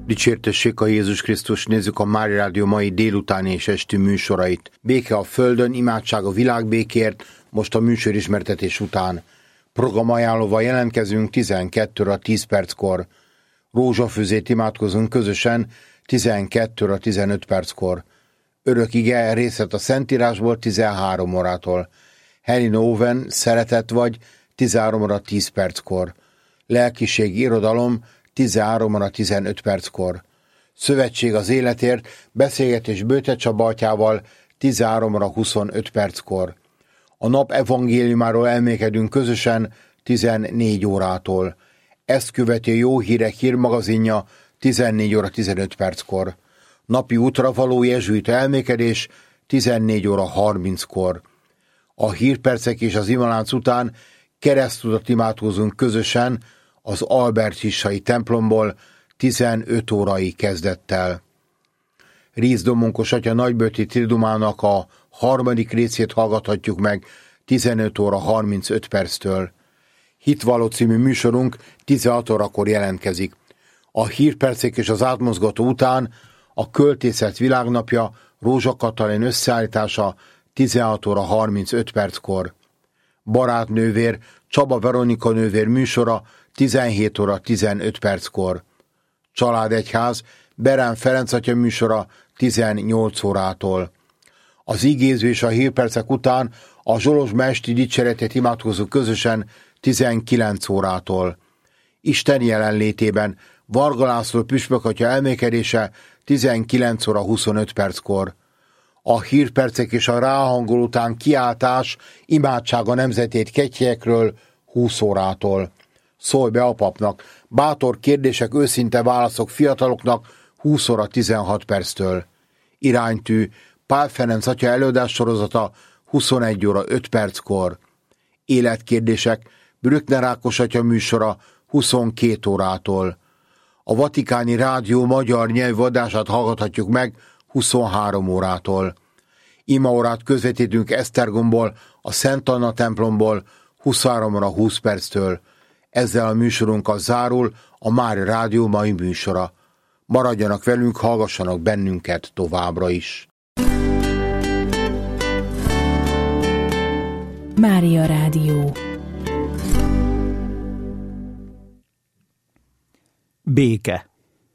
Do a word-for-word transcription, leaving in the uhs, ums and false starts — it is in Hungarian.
Dicsértessék a Jézus Krisztus, nézzük a Mária Rádió mai délutáni és esti műsorait. Béke a földön, imádság a világbékért, most a műsorismertetés után. Programajánlóval jelentkezünk tizenkettő óra tíz perckor. Rózsafűzét imádkozunk közösen tizenkettő óra tizenöt perckor. Örök ige részlet a Szentírásból tizenhárom órától. Helen Owen, szeretet vagy, tizenhárom óra tíz perckor. Lelkiség, irodalom, tizenhárom óra tizenöt perckor. Szövetség az életért, beszélgetés Böjte Csaba atyával, tizenhárom óra huszonöt perckor. A nap evangéliumáról elmékedünk közösen tizennégy órától. Ezt követi a Jó Hírek hírmagazinja tizennégy óra tizenöt perckor. Napi útra való jezsuita elmékedés tizennégy óra harminckor. A hírpercek és az imalánc után keresztutat imádkozunk közösen az Albert Hissai templomból tizenöt órai kezdettel. Ríz Domonkos atya nagyböjti tridumának a harmadik részét hallgathatjuk meg tizenöt óra harmincöt perctől. Hitvalló című műsorunk tizenhat órakor jelentkezik. A hírpercek és az átmozgató után a Költészet világnapja Rózsa Katalin összeállítása tizenhat óra harmincöt perckor. Barátnővér Csaba Veronika nővér műsora tizenhét óra tizenöt perckor. Családegyház Berán Ferenc atya műsora tizennyolc órától. Az igéző és a hírpercek után a Zsolozsma esti dicséretet imádkozunk közösen tizenkilenc órától. Isten jelenlétében Varga László püspök atya elmékedése tizenkilenc óra huszonöt perckor. A hírpercek és a ráhangol után kiáltás, imádság a nemzetét ketyekről húsz órától. Szólj be a papnak, bátor kérdések, őszinte válaszok fiataloknak húsz óra tizenhat perctől. Iránytű Pál Ferenc atya előadás sorozata huszonegy óra öt perckor. Életkérdések Brückner Ákos atya műsora huszonkét órától. A Vatikáni Rádió magyar nyelvű adását hallgathatjuk meg huszonhárom órától. Imaórát közvetítünk Esztergomból, a Szent Anna templomból huszonhárom óra húsz perctől. Ezzel a műsorunkkal zárul a Mária Rádió mai műsora. Maradjanak velünk, hallgassanak bennünket továbbra is. Mária Rádió. Béke.